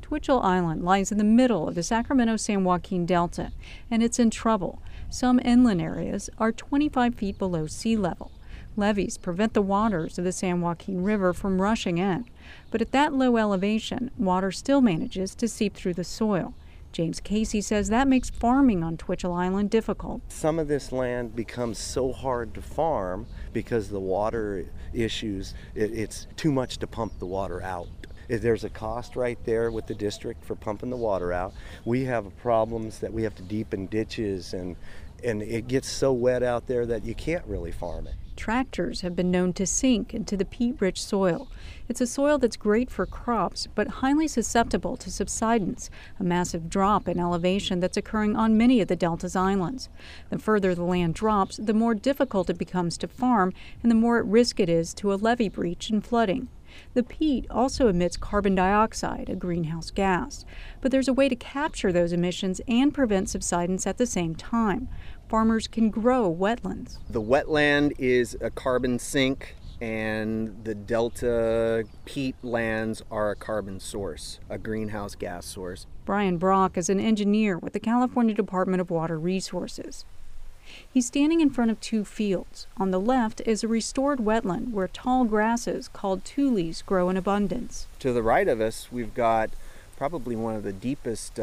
Twitchell Island lies in the middle of the Sacramento-San Joaquin Delta, and it's in trouble. Some inland areas are 25 feet below sea level. Levees prevent the waters of the San Joaquin River from rushing in, but at that low elevation, water still manages to seep through the soil. James Casey says that makes farming on Twitchell Island difficult. Some of this land becomes so hard to farm because the water issues, it's too much to pump the water out. There's a cost right there with the district for pumping the water out. We have problems that we have to deepen ditches, and it gets so wet out there that you can't really farm it. Tractors have been known to sink into the peat-rich soil. It's a soil that's great for crops, but highly susceptible to subsidence, a massive drop in elevation that's occurring on many of the Delta's islands. The further the land drops, the more difficult it becomes to farm, and the more at risk it is to a levee breach and flooding. The peat also emits carbon dioxide, a greenhouse gas. But there's a way to capture those emissions and prevent subsidence at the same time. Farmers can grow wetlands. The wetland is a carbon sink, and the delta peat lands are a carbon source, a greenhouse gas source. Brian Brock is an engineer with the California Department of Water Resources. He's standing in front of two fields. On the left is a restored wetland where tall grasses called tules grow in abundance. To the right of us, we've got probably one of the deepest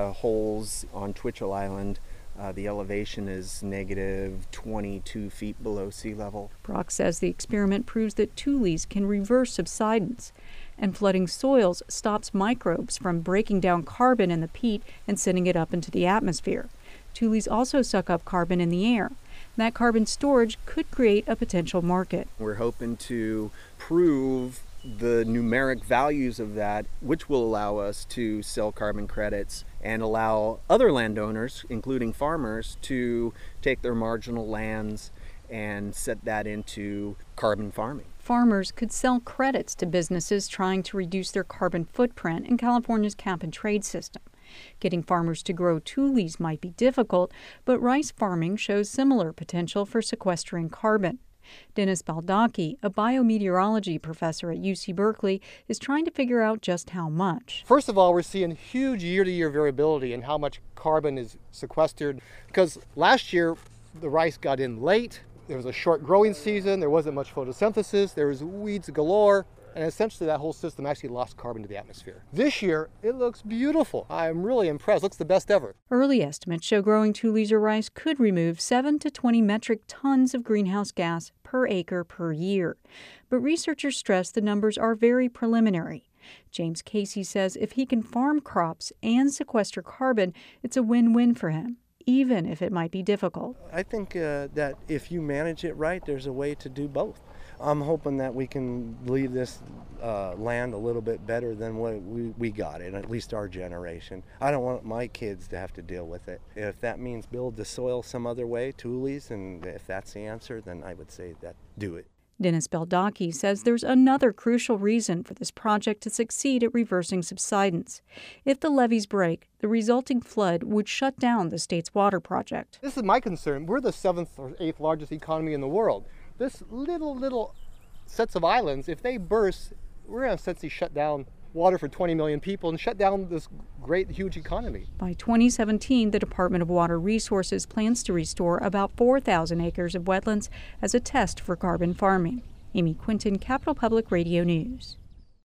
holes on Twitchell Island. The elevation is negative 22 feet below sea level. Brock says the experiment proves that tules can reverse subsidence, and flooding soils stops microbes from breaking down carbon in the peat and sending it up into the atmosphere. Tules also suck up carbon in the air. That carbon storage could create a potential market. We're hoping to prove the numeric values of that, which will allow us to sell carbon credits and allow other landowners, including farmers, to take their marginal lands and set that into carbon farming. Farmers could sell credits to businesses trying to reduce their carbon footprint in California's cap-and-trade system. Getting farmers to grow tules might be difficult, but rice farming shows similar potential for sequestering carbon. Dennis Baldacci, a biometeorology professor at UC Berkeley, is trying to figure out just how much. First of all, we're seeing huge year-to-year variability in how much carbon is sequestered, because last year the rice got in late, there was a short growing season, there wasn't much photosynthesis, there was weeds galore, and essentially that whole system actually lost carbon to the atmosphere. This year, it looks beautiful. I'm really impressed. It looks the best ever. Early estimates show growing tules or rice could remove 7 to 20 metric tons of greenhouse gas per acre per year. But researchers stress the numbers are very preliminary. James Casey says if he can farm crops and sequester carbon, it's a win-win for him, even if it might be difficult. I think that if you manage it right, there's a way to do both. I'm hoping that we can leave this land a little bit better than what we got it, at least our generation. I don't want my kids to have to deal with it. If that means build the soil some other way, tules, and if that's the answer, then I would say that do it. Dennis Baldacci says there's another crucial reason for this project to succeed at reversing subsidence. If the levees break, the resulting flood would shut down the state's water project. This is my concern. We're the 7th or 8th largest economy in the world. This little sets of islands, if they burst, we're going to essentially shut down water for 20 million people and shut down this great, huge economy. By 2017, the Department of Water Resources plans to restore about 4,000 acres of wetlands as a test for carbon farming. Amy Quinton, Capital Public Radio News.